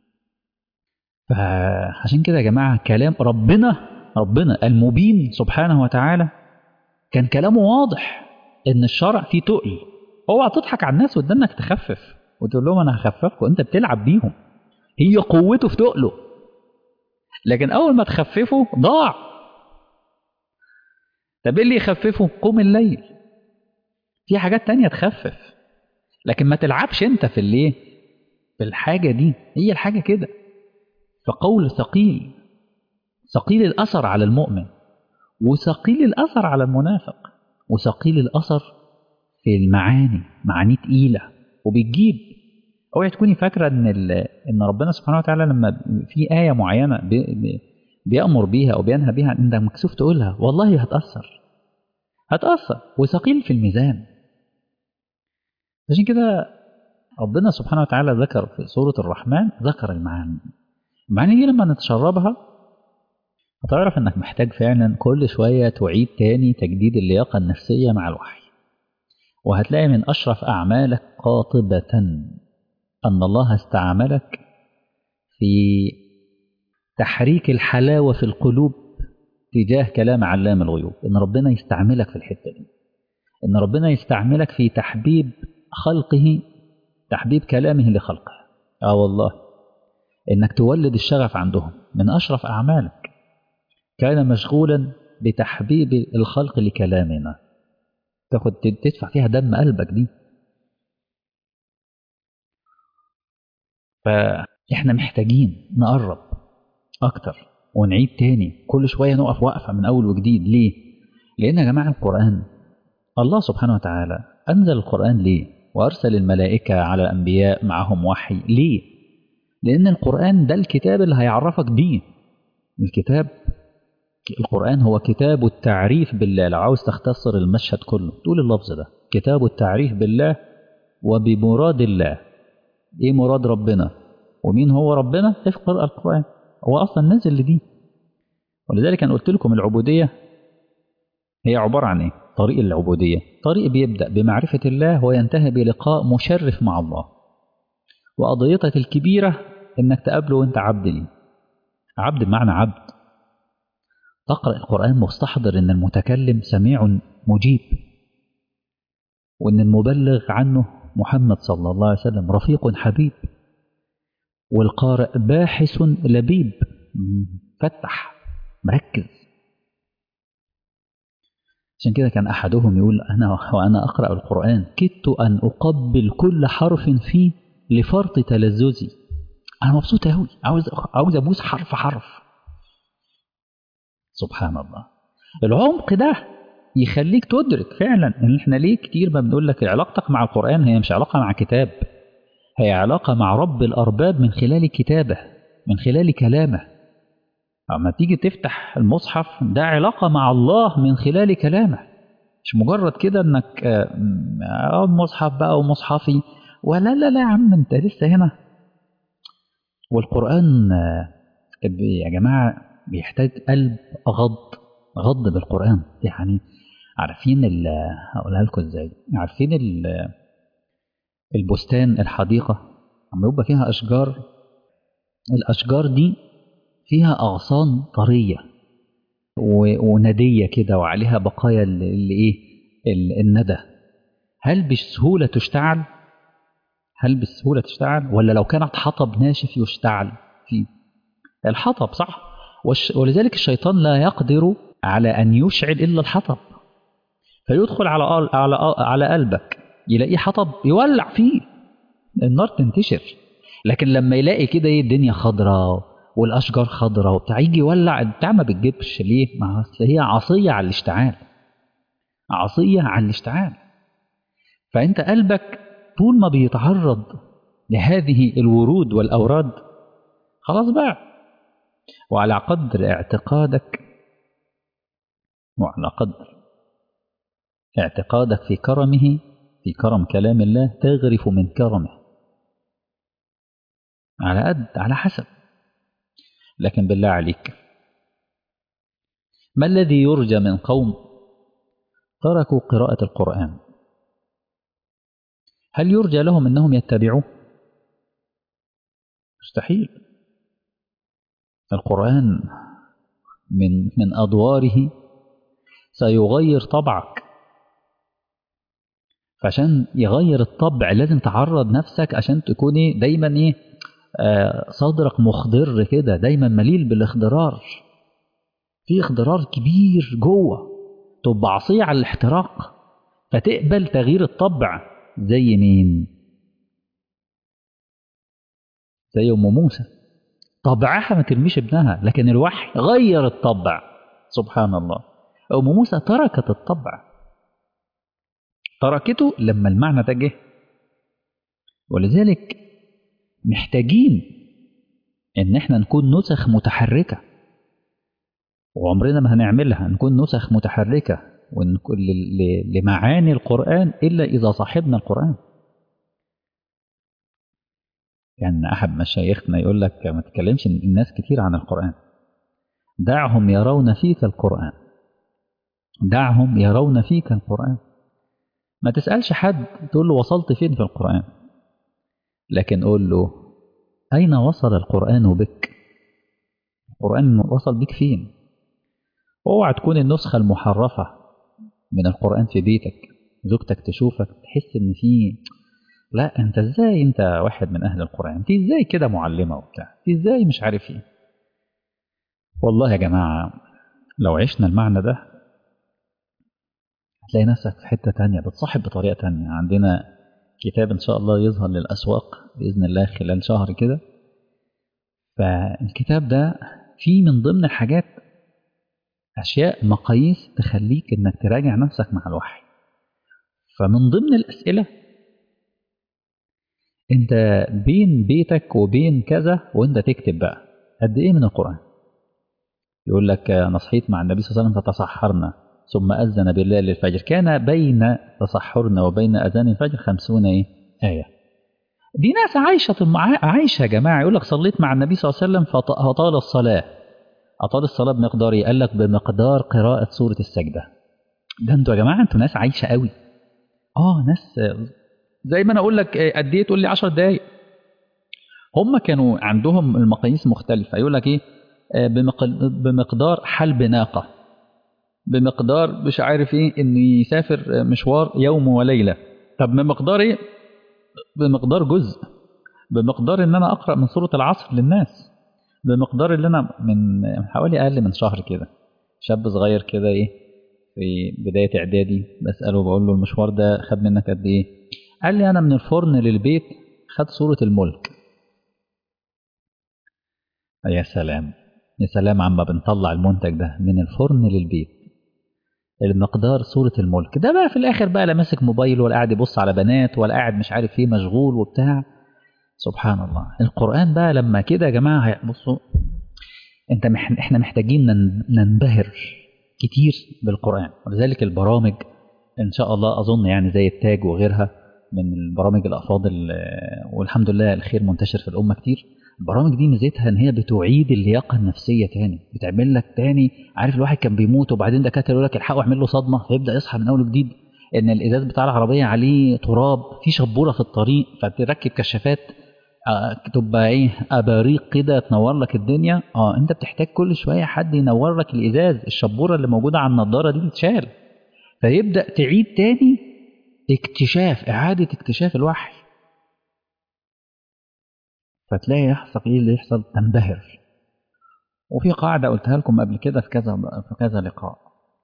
فعشان كده يا جماعة كلام ربنا ربنا المبين سبحانه وتعالى كان كلامه واضح ان الشرع فيه تقل. اوعى تضحك على الناس قدامك تخفف وتقول لهم انا هخففكم، انت بتلعب بيهم. هي قوته في تقله، لكن اول ما تخففه ضاع. طب ايه اللي يخففه؟ قوم الليل. في حاجات تانية تخفف، لكن ما تلعبش انت في الايه، في الحاجة دي. هي الحاجة كده. فقول ثقيل، ثقيل الأثر على المؤمن، وثقيل الأثر على المنافق، وثقيل الأثر في المعاني، معاني تقيلة وبتجيب. اوعي تكوني فاكرة ان ان ربنا سبحانه وتعالى لما في آية معينة بي بي بيأمر بيها أو بينهى بيها انت مكسوف تقولها، والله هتأثر هتأثر وثقيل في الميزان. عشان كده ربنا سبحانه وتعالى ذكر في سورة الرحمن، ذكر المعاني. المعاني دي لما نتشربها هتعرف انك محتاج فعلا كل شوية تعيد تاني تجديد اللياقة النفسية مع الوحي. وهتلاقي من أشرف أعمالك قاطبة أن الله استعملك في تحريك الحلاوة في القلوب تجاه كلام علام الغيوب. إن ربنا يستعملك في الحتة دي، إن ربنا يستعملك في تحبيب خلقه، تحبيب كلامه لخلقه. آه والله، إنك تولد الشغف عندهم من أشرف أعمالك. كان مشغولا بتحبيب الخلق لكلامنا، تاخد تدفع فيها دم قلبك دي. فإحنا محتاجين نقرب أكتر ونعيد تاني كل شوية، نقف وقفة من أول وجديد. ليه؟ لأن يا جماعة القرآن الله سبحانه وتعالى أنزل القرآن ليه؟ وأرسل الملائكة على الأنبياء معهم وحي ليه؟ لأن القرآن ده الكتاب اللي هيعرفك دين. الكتاب القرآن هو كتاب التعريف بالله. لو عاوز تختصر المشهد كله تقول اللفظ ده، كتاب التعريف بالله وبمراد الله. ايه مراد ربنا ومين هو ربنا؟ اقرأ القرآن، هو أصلا نازل لدي. ولذلك أنا قلت لكم العبودية هي عبارة عن ايه؟ طريق العبودية طريق بيبدأ بمعرفة الله وينتهي بلقاء مشرف مع الله. وقضيتك الكبيرة انك تقابله وانت عبد ليه. عبد بمعنى عبد. تقرأ القرآن مستحضر ان المتكلم سميع مجيب، وان المبلغ عنه محمد صلى الله عليه وسلم رفيق حبيب، والقارئ باحث لبيب فتح مركز. عشان كده كان أحدهم يقول أنا وأنا أقرأ القرآن كدت أن أقبل كل حرف فيه لفرط تلذذي. أنا مبسوط أوي، عاوز عاوز أبوس حرف حرف. سبحان الله. العمق ده يخليك تدرك فعلا ان احنا ليه كتير ما بنقول لك علاقتك مع القرآن هي مش علاقة مع كتاب، هي علاقة مع رب الأرباب من خلال كتابه، من خلال كلامه. أما تيجي تفتح المصحف ده علاقة مع الله من خلال كلامه، مش مجرد كده انك اه مصحف بقى ومصحفي، ولا لا لا يا عم انت لسه هنا. والقرآن يا جماعة بيحتاج قلب غض غض بالقرآن. يعني عارفين ال هقولها لكم ازاي. عارفين البستان، الحديقة عم يبقى فيها أشجار، الأشجار دي فيها أغصان طرية وندية كده وعليها بقايا اللي إيه الندى. هل بسهولة تشتعل؟ هل بسهولة تشتعل ولا لو كانت حطب ناشف يشتعل فيه؟ الحطب صح. ولذلك الشيطان لا يقدر على أن يشعل إلا الحطب، فيدخل على على على قلبك يلاقيه حطب يولع فيه، النار تنتشر. لكن لما يلاقي كده ايه الدنيا خضراء والاشجار خضراء وبتاع، يجي يولع البتاع ما بتجيبش. ليه؟ ما هي عصيه على الاشتعال، عصيه على الاشتعال. فانت قلبك طول ما بيتعرض لهذه الورود والاوراد خلاص بقى. وعلى قدر اعتقادك وعلى قدر اعتقادك في كرمه، في كرم كلام الله، تغرف من كرمه على قد على حسب. لكن بالله عليك، ما الذي يرجى من قوم تركوا قراءة القرآن؟ هل يرجى لهم أنهم يتبعوه؟ مستحيل. القرآن من من أدواره سيغير طبعك، فعشان يغير الطبع لازم تعرض نفسك عشان تكوني دايما ايه آه صدرك مخضر كده، دايما مليل بالاخضرار، في اخضرار كبير جوه، تبقى عصية على الاحتراق، فتقبل تغيير الطبع. زي مين؟ زي أم موسى، طبعها ما ترميش ابنها، لكن الوحي غير الطبع. سبحان الله. أم موسى تركت الطبع، تركته لما المعنى ده جه. ولذلك محتاجين ان احنا نكون نسخ متحركة، وعمرنا ما هنعملها نكون نسخ متحركة ونكون لمعاني القرآن إلا إذا صاحبنا القرآن. يعني أحد مشايخنا يقول لك ما تكلمش الناس كتير عن القرآن، دعهم يرون فيك القرآن، دعهم يرون فيك القرآن. ما تسألش حد تقول له وصلت فين في القرآن، لكن قول له أين وصل القرآن بك؟ القرآن وصل بك فين؟ اوعى تكون النسخة المحرفة من القرآن في بيتك، زوجتك تشوفك تحس ان في لا انت ازاي، انت واحد من اهل القرآن، انت ازاي كده معلمة وبتاع، انت ازاي مش عارف ايه. والله يا جماعة لو عشنا المعنى ده هتلاقي نفسك في حتة تانية، بتصاحب بطريقة تانية. عندنا كتاب ان شاء الله يظهر للأسواق بإذن الله خلال شهر كده، فالكتاب ده فيه من ضمن الحاجات أشياء مقاييس تخليك إنك تراجع نفسك مع الوحي. فمن ضمن الأسئلة، أنت بين بيتك وبين كذا وأنت تكتب بقى قد إيه من القرآن؟ يقول لك أنا صحيت مع النبي صلى الله عليه وسلم فتسحرنا ثم أذن بالليل للفجر، كان بين تسحرنا وبين أذان الفجر خمسون إيه؟ آية. دي ناس عايشة عايشة يا جماعة. يقول لك صليت مع النبي صلى الله عليه وسلم فأطال الصلاة، أطال الصلاة بمقدار إيه؟ قال لك بمقدار قراءة سورة السجدة. ده انتوا يا جماعة انتوا ناس عايشة قوي. اه ناس زي ما انا اقول لك قد ايه تقول لي عشر دقايق. هم كانوا عندهم المقاييس مختلفة. يقول لك ايه بمقدار حلب ناقة، بمقدار مش عارف ايه ان يسافر مشوار يوم وليلة. طب بمقدار ايه؟ بمقدار جزء، بمقدار ان انا اقرأ من سورة العصر للناس، بمقدار اللي انا من حوالي اقل من شهر كده شاب صغير كده ايه في بداية إعدادي بسأله بقول له المشوار ده خد منك قد إيه؟ قال لي أنا من الفرن للبيت خد سورة الملك. يا سلام يا سلام عما بنطلع المنتج ده من الفرن للبيت، المقدار سورة الملك. ده بقى في الآخر بقى لا ماسك موبايل ولا قاعد يبص على بنات ولا قاعد مش عارف ايه مشغول وبتاع. سبحان الله. القرآن بقى لما كده يا جماعة بصوا، انت مح... احنا محتاجين ننبهر كتير بالقرآن. ولذلك البرامج إن شاء الله أظن يعني زي التاج وغيرها من البرامج الأفاضل، والحمد لله الخير منتشر في الأمة كتير، البرامج دي ميزتها ان هي بتعيد اللياقه النفسيه تاني، بتعمل لك تاني. عارف الواحد كان بيموت وبعدين دكاتره يقول لك الحقوا اعمل له صدمه فيبدا يصحى من اول وجديد، ان الازاز بتاع العربيه عليه تراب، في شبوره في الطريق فتركب كشافات آه، تبقى ايه اباريق كده تنور لك الدنيا. اه انت بتحتاج كل شويه حد ينور لك الازاز، الشبوره اللي موجوده على النضاره دي تتشال، فيبدا تعيد تاني اكتشاف، اعاده اكتشاف الوحي. فتلاقي يحصل ايه اللي يحصل، تنبهر. وفي قاعده قلتها لكم قبل كده في كذا في كذا لقاء،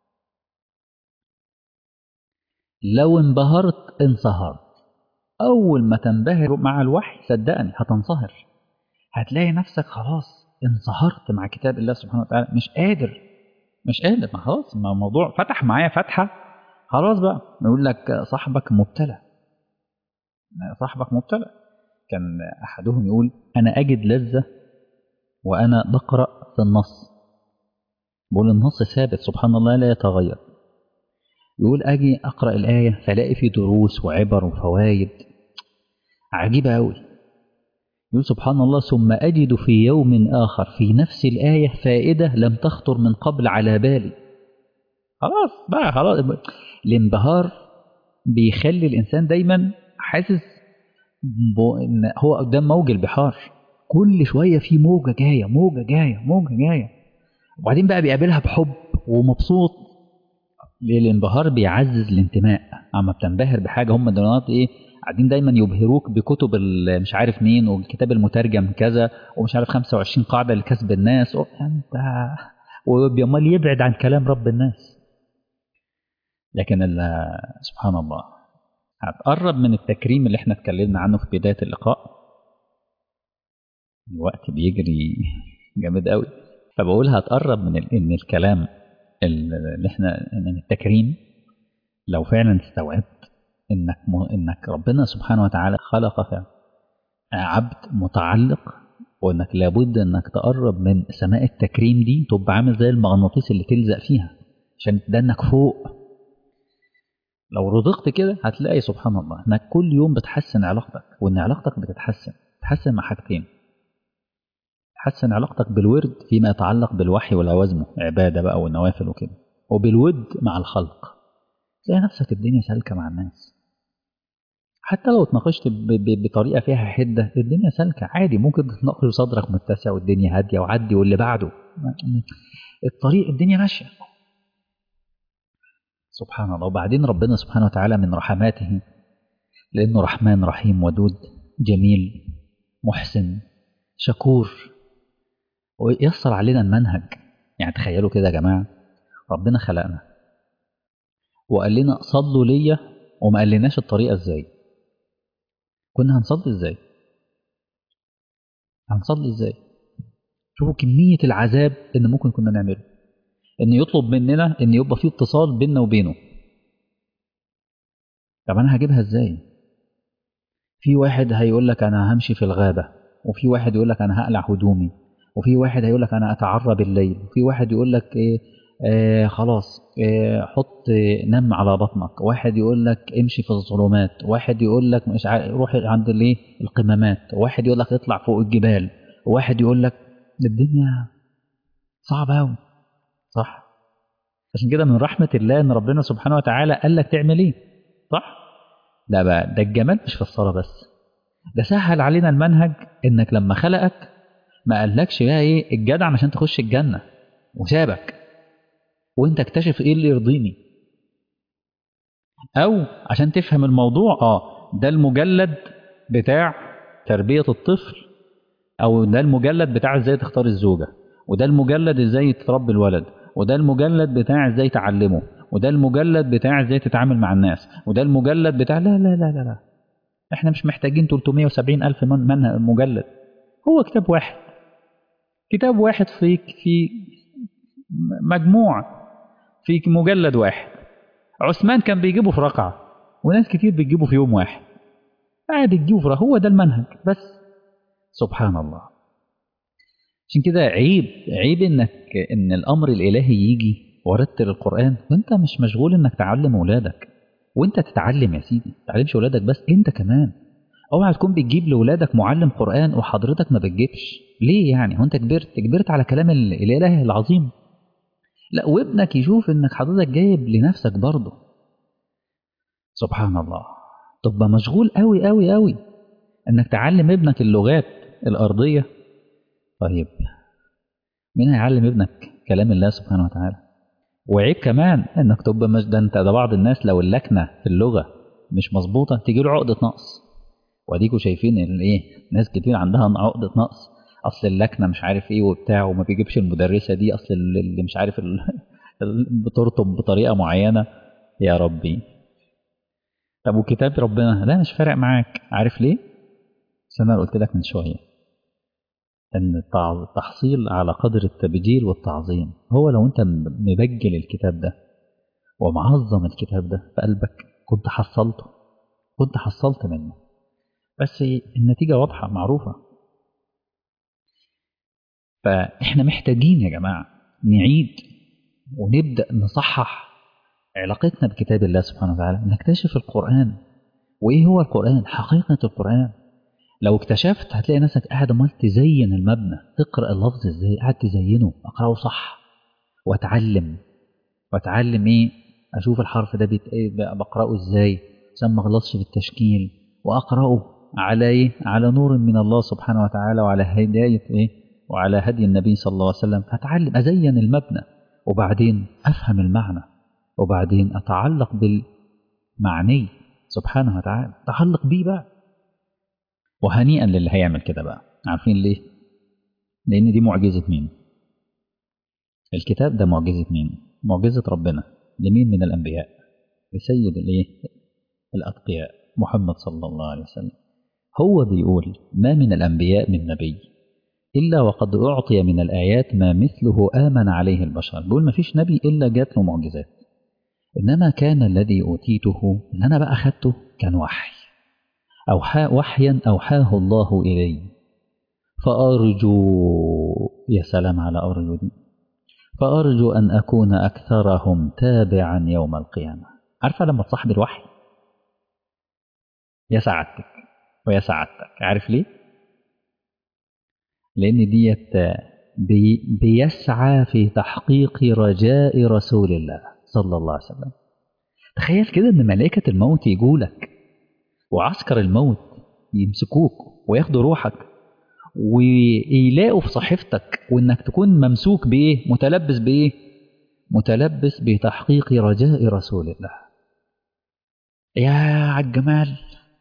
لو انبهرت انصهرت. اول ما تنبهر مع الوحي صدقني هتنصهر، هتلاقي نفسك خلاص انصهرت مع كتاب الله سبحانه وتعالى، مش قادر مش قادر ما خلاص، ما الموضوع فتح معايا فتحة. خلاص بقى يقول لك صاحبك مبتلى، صاحبك مبتلى. كان أحدهم يقول أنا أجد لذة وأنا بقرأ في النص، بقول النص ثابت سبحان الله لا يتغير. يقول أجي أقرأ الآية فلاقي في دروس وعبر وفوائد عجيبة أوي. يقول سبحان الله ثم أجد في يوم آخر في نفس الآية فائدة لم تخطر من قبل على بالي. خلاص بقى خلاص، الانبهار بيخلي الإنسان دايما حاسس ان هو قدام موج البحار، كل شويه في موجه جايه موجه جايه موجه جايه، وبعدين بقى بيقابلها بحب ومبسوط. ليه؟ الانبهار بيعزز الانتماء. اما بتنبهر بحاجه، هم دلوقتي ايه قاعدين دايما يبهروك بكتب مش عارف مين والكتاب المترجم كذا ومش عارف خمسة وعشرين قاعده لكسب الناس، انت وبيمال يبعد عن كلام رب الناس. لكن سبحان الله هتقرب من التكريم اللي احنا اتكلمنا عنه في بداية اللقاء. الوقت بيجري جامد قوي، فبقول هتقرب من ال... ان الكلام اللي احنا من التكريم، لو فعلا استوعبت انك م... انك ربنا سبحانه وتعالى خلقك عبد متعلق، وانك لابد انك تقرب من سماء التكريم دي، تبقى عامل زي المغناطيس اللي تلزق فيها عشان تدنك فوق. لو رضقت كده هتلاقي سبحان الله انك كل يوم بتحسن علاقتك، وان علاقتك بتتحسن تحسن مع حاجتين. تحسن علاقتك بالورد فيما يتعلق بالوحي والعوازمه عباده بقى والنوافل وكده، وبالود مع الخلق تلاقي نفسك الدنيا سالكه مع الناس. حتى لو اتناقشت بطريقه فيها حده الدنيا سالكه عادي، ممكن تتناقش وصدرك متسع والدنيا هاديه وعدي واللي بعده الطريق الدنيا ماشيه. سبحان الله. وبعدين ربنا سبحانه وتعالى من رحماته، لأنه رحمن رحيم ودود جميل محسن شكور، ويسر علينا المنهج. يعني تخيلوا كده يا جماعة، ربنا خلقنا وقال لنا صلوا ليا وما قال لناش الطريقة ازاي. كنا هنصلي ازاي؟ هنصلي ازاي؟ شوفوا كمية العذاب ان ممكن كنا نعمله، ان يطلب مننا ان يبقى في اتصال بيننا وبينه. طب انا هجيبها ازاي؟ في واحد هيقول لك انا همشي في الغابة، وفي واحد يقول لك انا هقلع هدومي، وفي واحد هيقول لك انا اتعرى بالليل، وفي واحد يقول لك ايه آه خلاص آه حط آه نم على بطنك، واحد يقول لك امشي في الظلمات، واحد يقول لك مش عارف روح عند الايه القمامات، واحد يقول لك اطلع فوق الجبال، واحد يقول لك الدنيا صعبة قوي. صح؟ عشان كده من رحمة الله ان ربنا سبحانه وتعالى قال لك تعمل ايه. صح؟ ده بقى ده الجمال مش في الصلاة بس، ده سهل علينا المنهج. انك لما خلقك ما قالكش بقى ايه الجدع عشان تخش الجنة وسابك وانت اكتشف ايه اللي يرضيني، او عشان تفهم الموضوع اه ده المجلد بتاع تربية الطفل، او ده المجلد بتاع ازاي تختار الزوجة، وده المجلد ازاي تربي الولد، وده المجلد بتاع ازاي تعلمه، وده المجلد بتاع ازاي تتعامل مع الناس، وده المجلد بتاع لا لا لا لا لا. احنا مش محتاجين ثلاثمائة وسبعين ألف من منها مجلد، هو كتاب واحد، كتاب واحد في في مجموع في مجلد واحد. عثمان كان بيجيبه في رقعة وناس كتير بتجيبه في يوم واحد، عادي تجيبه في رقعة، هو ده المنهج بس. سبحان الله. عشان كده عيب عيب انك ان الامر الالهي يجي ورتل القرآن وانت مش مشغول انك تعلم اولادك. وانت تتعلم يا سيدي، ما تعلمش اولادك بس، انت كمان اوعى تكون بتجيب لاولادك معلم قرآن وحضرتك ما بتجيبش. ليه يعني؟ هو انت كبرت كبرت على كلام ال- الاله العظيم؟ لا، وابنك يشوف انك حضرتك جايب لنفسك برضه. سبحان الله. تبقى مشغول قوي قوي قوي انك تعلم ابنك اللغات الارضيه. طيب مين هيعلم ابنك كلام الله سبحانه وتعالى؟ وعيب كمان انك تبقى مش ده انت ده بعض الناس لو اللكنه في اللغه مش مظبوطه تيجي له عقده نقص. واديكوا شايفين الايه، ناس كتير عندها عقده نقص. اصل اللكنه مش عارف ايه وبتاع، وما بيجيبش المدرسه دي، اصل اللي مش عارف ال- ال- بترطب بطريقه معينه. يا ربي. طب وكتاب ربنا لا مش فارق معاك، عارف ليه؟ بس انا قلت لك من شويه ان التع- التحصيل على قدر التبجيل والتعظيم. هو لو انت مبجل الكتاب ده ومعظم الكتاب ده في قلبك كنت حصلته، كنت حصلت منه. بس النتيجة واضحة معروفة. فإحنا محتاجين يا جماعة نعيد ونبدأ نصحح علاقتنا بكتاب الله سبحانه وتعالى، نكتشف القرآن. وإيه هو القرآن؟ حقيقة القرآن. لو اكتشفت هتلاقي نفسك قاعد عمال تزين المبنى، تقرأ اللفظ ازاي، قاعد تزينه، اقرأه صح واتعلم. واتعلم ايه؟ اشوف الحرف ده بيت ايه بقى، بقرأه ازاي عشان ما اغلطش في التشكيل، واقرأه على ايه؟ على نور من الله سبحانه وتعالى، وعلى هداية ايه؟ وعلى هدي النبي صلى الله عليه وسلم. هتعلم ازين المبنى، وبعدين افهم المعنى، وبعدين اتعلق بالمعني سبحانه وتعالى، اتعلق بيه بقى. وهنيئا للي هيعمل كده بقى. عارفين ليه؟ لان دي معجزة مين؟ الكتاب ده معجزة مين؟ معجزة ربنا. لمين من الأنبياء؟ لسيد الإيه؟ الأتقياء محمد صلى الله عليه وسلم. هو بيقول ما من الأنبياء من نبي إلا وقد أعطي من الآيات ما مثله آمن عليه البشر. بيقول ما فيش نبي إلا جات له معجزات، إنما كان الذي أوتيته اللي أنا بقى أخدته كان وحي، أوحى وحيا أوحاه الله إلي. فأرجو، يا سلام على أرجو دي، فأرجو أن أكون أكثرهم تابعا يوم القيامة. عارفة لما تصاحب الوحي يا سعادتك ويا سعادتك. عارف ليه؟ لأن ديت بي بيسعى في تحقيق رجاء رسول الله صلى الله عليه وسلم. تخيل كده أن ملائكة الموت يجولك، وعسكر الموت يمسكوك وياخدوا روحك، ويلاقوا في صحيفتك وانك تكون ممسوك بايه؟ متلبس بايه؟ متلبس بتحقيق رجاء رسول الله. يا عالجمال.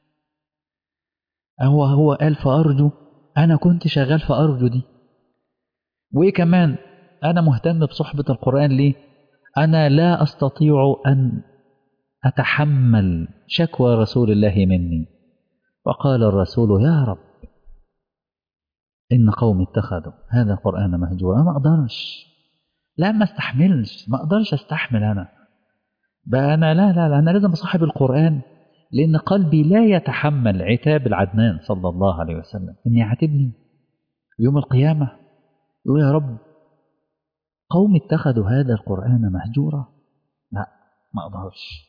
هو هو قال فأرجو، أنا كنت شغال في أرجو دي. وإيه كمان؟ أنا مهتم بصحبة القرآن ليه؟ أنا لا أستطيع أن أتحمل شكوى رسول الله مني. وقال الرسول يا رب إن قوم اتخذوا هذا القرآن مهجورا. ما أقدرش، لا ما استحملش، ما أقدرش أستحمل أنا بقى. أنا لا لا لا أنا لازم أصاحب القرآن، لأن قلبي لا يتحمل عتاب العدنان صلى الله عليه وسلم إن يعاتبني يوم القيامة. يقول يا رب قوم اتخذوا هذا القرآن مهجورا. لا ما أقدرش.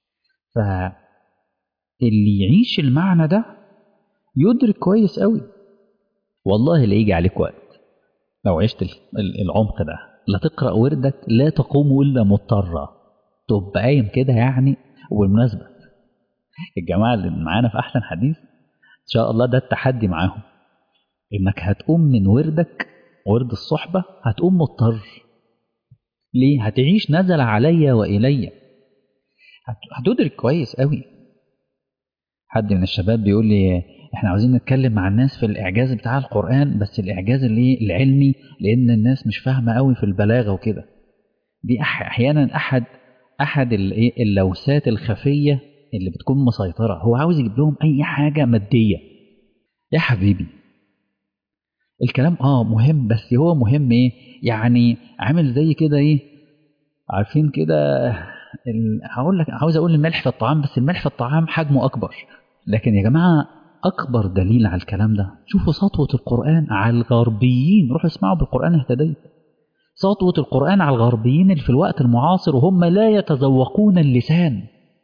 فاللي يعيش المعنى ده يدرك كويس قوي. والله اللي يجي عليك وقت لو عشت العمق ده لا تقرأ وردك لا تقوم إلا مضطرة، تبقى قايم كده يعني. وبالمناسبة الجماعة اللي معانا في أحسن حديث إن شاء الله ده التحدي معاهم، إنك هتقوم من وردك ورد الصحبة هتقوم مضطر. ليه؟ هتعيش نزل علي وإلي، هتدرك كويس قوي. حد من الشباب بيقول لي احنا عاوزين نتكلم مع الناس في الإعجاز بتاع القرآن، بس الإعجاز اللي العلمي، لأن الناس مش فاهمة قوي في البلاغة وكده. دي أح أحيانا أحد أحد اللوثات الخفية اللي بتكون مسيطرة. هو عاوز يجيب لهم أي حاجة مادية. يا حبيبي الكلام اه مهم، بس هو مهم ايه؟ يعني عامل زي كده ايه، عارفين كده ال... هقول لك، عاوز اقول الملح في الطعام، بس الملح في الطعام حجمه اكبر. لكن يا جماعه اكبر دليل على الكلام ده شوفوا سطوه القران على الغربيين. روحوا اسمعوا بالقران اهتديت. سطوه القران على الغربيين اللي في الوقت المعاصر وهم لا يتذوقون اللسان،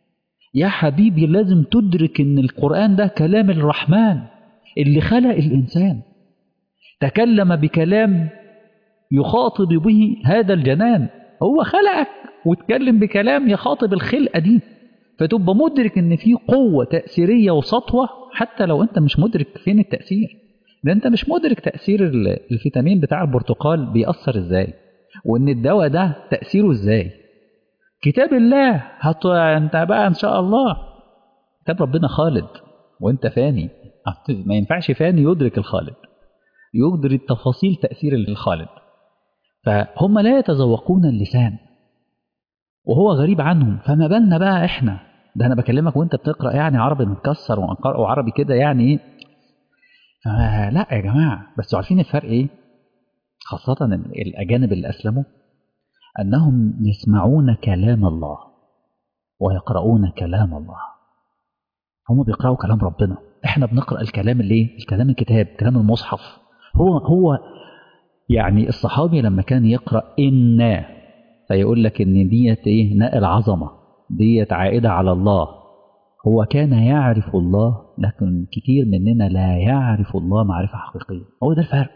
يا حبيبي لازم تدرك ان القرآن ده كلام الرحمن اللي خلق الإنسان، تكلم بكلام يخاطب به هذا الجنان. هو خلقك وتكلم بكلام يخاطب الخلقة دي، فتبقى مدرك ان في قوة تأثيرية وسطوة حتى لو انت مش مدرك فين التأثير. ده انت مش مدرك تأثير الفيتامين بتاع البرتقال بيأثر ازاي، وان الدواء ده تأثيره ازاي. كتاب الله هت... انت بقى ان شاء الله كتاب ربنا خالد وانت فاني، ما ينفعش فاني يدرك الخالد، يدرك تفاصيل تأثير الخالد. فهم لا يتذوقون اللسان وهو غريب عنهم، فما بالنا بقى احنا. ده انا بكلمك وانت بتقرأ يعني عربي متكسر وعربي كده يعني ايه. لا يا جماعة، بس عارفين الفرق ايه؟ خاصة الأجانب اللي أسلموا، أنهم يسمعون كلام الله ويقرؤون كلام الله. هم بيقرأوا كلام ربنا، احنا بنقرأ الكلام اللي ايه؟ الكلام الكتاب، كلام المصحف. هو هو يعني الصحابي لما كان يقرأ إنا، فيقول لك إن ديت ايه؟ ناء العظمة، ديت عائدة على الله. هو كان يعرف الله، لكن كتير مننا لا يعرف الله معرفة حقيقية. هو ده الفرق.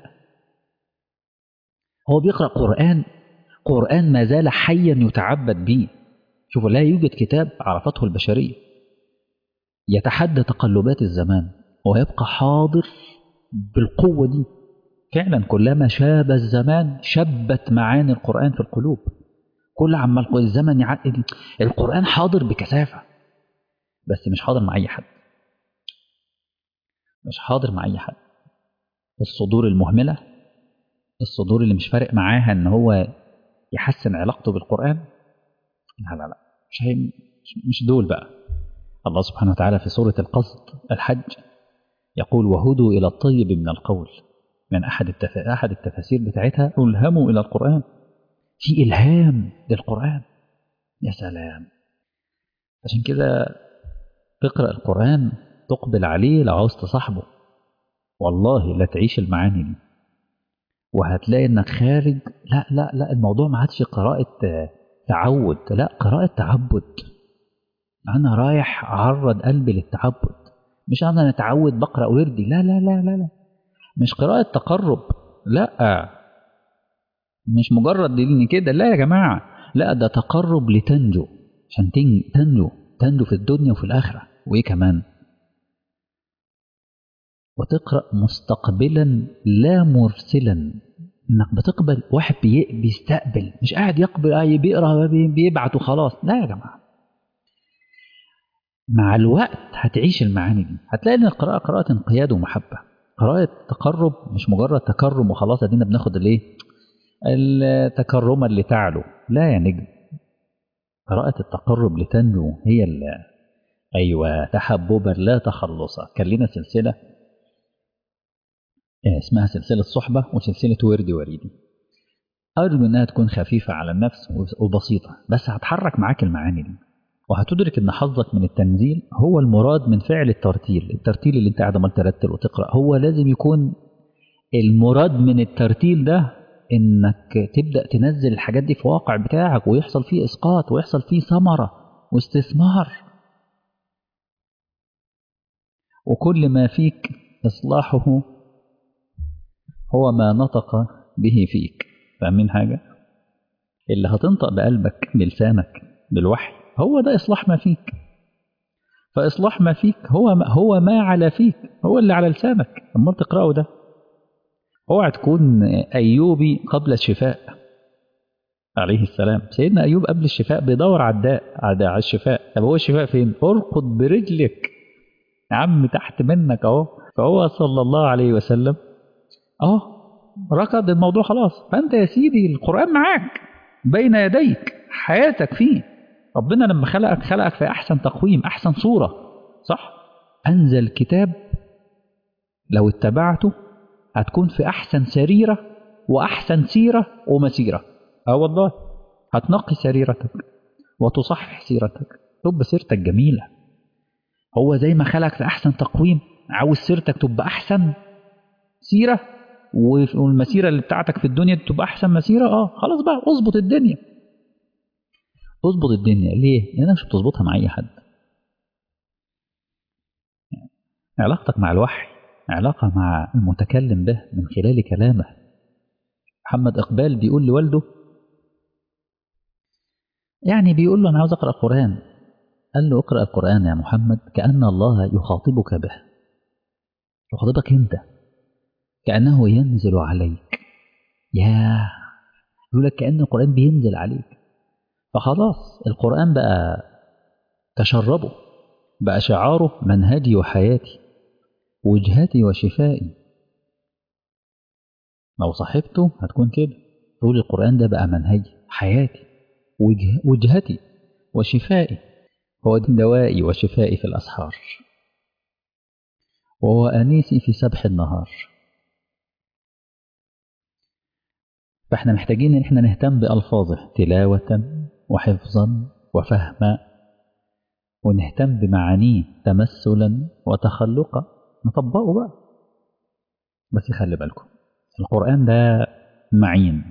هو بيقرأ قرآن، قرآن ما زال حيا يتعبد به. شوفوا، لا يوجد كتاب عرفته البشرية يتحدى تقلبات الزمان ويبقى حاضر بالقوة دي. فعلا كلما شاب الزمان شبت معاني القرآن في القلوب. كل عما الزمن يعقد القرآن حاضر بكثافة، بس مش حاضر مع أي حد، مش حاضر مع أي حد. الصدور المهملة، الصدور اللي مش فارق معاها ان هو يحسن علاقته بالقرآن، لا لا لا مش هي، مش دول بقى. الله سبحانه وتعالى في سورة القصد الحج يقول وهدوا إلى الطيب من القول. من أحد التف... أحد التفاسير بتاعتها ألهموا إلى القرآن، في إلهام للقرآن. يا سلام. عشان كده تقرأ القرآن تقبل عليه لو عاوز تصاحبه، والله لا تعيش المعاني دي وهتلاقي انك خارج. لا لا لا الموضوع ما عادش قراءة تعود، لا قراءة تعبد. انا رايح اعرض قلبي للتعبد، مش انا اتعود بقرأ وردي. لا لا لا لا لا مش قراءة تقرب، لا مش مجرد ان كده، لا يا جماعة، لا ده تقرب لتنجو، عشان تنجو تنجو في الدنيا وفي الآخرة. وايه كمان؟ وتقرأ مستقبلا لا مرسلا، انك بتقبل واحد بي... بيستقبل، مش قاعد يقبل اي بيقرا بيبعت وخلاص. لا يا جماعه، مع الوقت هتعيش المعاني دي، هتلاقي ان القراءه قراءه انقياد ومحبه، قراءه تقرب، مش مجرد تكرم وخلاص ادينا بناخد الايه التكرم اللي تعلو. لا يا نجم، قراءه التقرب لتنجو هي اللي ايوه تحببا لا تخلصا. كان لنا سلسله اسمها سلسلة صحبة وسلسلة وردي وريدي. أرجو أنها تكون خفيفة على النفس وبسيطة، بس هتحرك معاك المعاني دي وهتدرك أن حظك من التنزيل هو المراد من فعل الترتيل. الترتيل اللي انت قاعد عمال ترتل وتقرأ، هو لازم يكون المراد من الترتيل ده انك تبدأ تنزل الحاجات دي في واقع بتاعك، ويحصل فيه إسقاط ويحصل فيه ثمرة واستثمار، وكل ما فيك إصلاحه هو ما نطق به فيك. فاهمين حاجة؟ اللي هتنطق بقلبك بلسانك بالوحي هو ده إصلاح ما فيك. فإصلاح ما فيك هو ما هو ما على فيك، هو اللي على لسانك لما تقرأه ده. اوعى تكون أيوبي قبل الشفاء عليه السلام. سيدنا أيوب قبل الشفاء بيدور على الداء، على الشفاء. طب هو الشفاء فين؟ ارقد برجلك يا عم، تحت منك اهو. فهو صلى الله عليه وسلم اهو ركض الموضوع خلاص. فأنت يا سيدي القرآن معاك بين يديك، حياتك فيه. ربنا لما خلقك خلقك في أحسن تقويم، أحسن صورة، صح؟ أنزل كتاب لو اتبعته هتكون في أحسن سريرة وأحسن سيرة ومسيرة. اه والله هتنقي سريرتك وتصحح سيرتك، تبقى سيرتك جميلة. هو زي ما خلقك في أحسن تقويم، عاوز سيرتك تبقى أحسن سيرة، والمسيرة اللي بتاعتك في الدنيا تبقى أحسن مسيرة. اه خلاص بقى اظبط الدنيا، اظبط الدنيا. ليه؟ لأنك مش بتظبطها مع أي حد. علاقتك مع الوحي، علاقة مع المتكلم به من خلال كلامه. محمد إقبال بيقول لوالده، يعني بيقول له أنا عاوز أقرأ القرآن. قال له اقرأ القرآن يا محمد كأن الله يخاطبك به، يخاطبك أنت، كأنه ينزل عليك. ياه، يقول لك كأن القرآن بينزل عليك. فخلاص القرآن بقى تشربه، بقى شعاره منهجي وحياتي، وجهتي وشفائي. لو صاحبته هتكون كده، تقول القرآن ده بقى منهجي، حياتي، وجه وجهتي وشفائي، هو دوائي وشفائي في الأسحار، وهو أنيسي في سبح النهار. فاحنا محتاجين ان احنا نهتم بألفاظه تلاوة وحفظا وفهما، ونهتم بمعانيه تمثلا وتخلقا، نطبقه بقى. بس خلي بالكم، القرآن ده معين،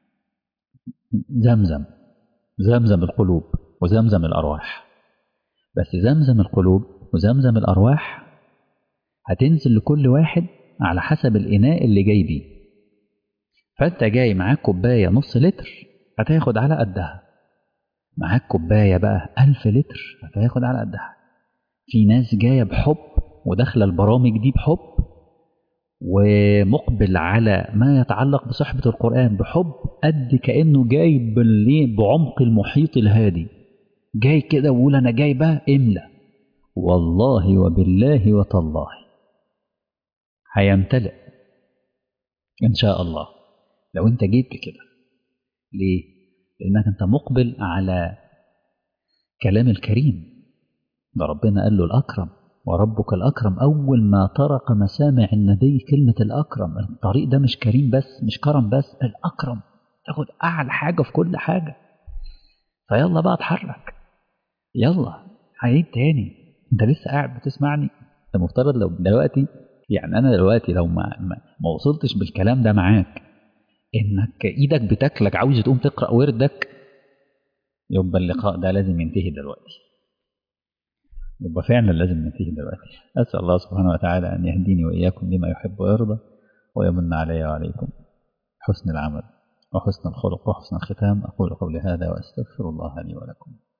زمزم، زمزم القلوب وزمزم الأرواح. بس زمزم القلوب وزمزم الأرواح هتنزل لكل واحد على حسب الإناء اللي جاي بيه. فأنت جاي معاك كوباية نص لتر، هتاخد على قدها. معاك كوباية بقى ألف لتر، هتاخد على قدها. في ناس جاية بحب وداخلة البرامج دي بحب، ومقبل على ما يتعلق بصحبة القرآن بحب، قد كأنه جاي بالليل بعمق المحيط الهادي، جاي كده ويقول أنا جاي بقى إملى. والله وبالله وتالله هيمتلئ إن شاء الله لو أنت جيت كده. ليه؟ لأنك أنت مقبل على كلام الكريم. ده ربنا قال له الأكرم وربك الأكرم. أول ما طرق مسامع النبي كلمة الأكرم، الطريق ده مش كريم بس، مش كرم بس، الأكرم، تاخد أعلى حاجة في كل حاجة. فيلا بقى اتحرك، يلا هعيد تاني. انت لسه قاعد بتسمعني، المفترض لو دلوقتي، يعني انا دلوقتي لو ما, ما, ما وصلتش بالكلام ده معاك انك ايدك بتاكلك عاوز تقوم تقرأ وردك، يبقى اللقاء ده لازم ينتهي دلوقتي، يبقى فعلا لازم ننتهي دلوقتي. أسأل الله سبحانه وتعالى أن يهديني وإياكم لما يحب ويرضى، ويمن علي وعليكم حسن العمل وحسن الخلق وحسن الختام. أقول قولي هذا وأستغفر الله لي ولكم.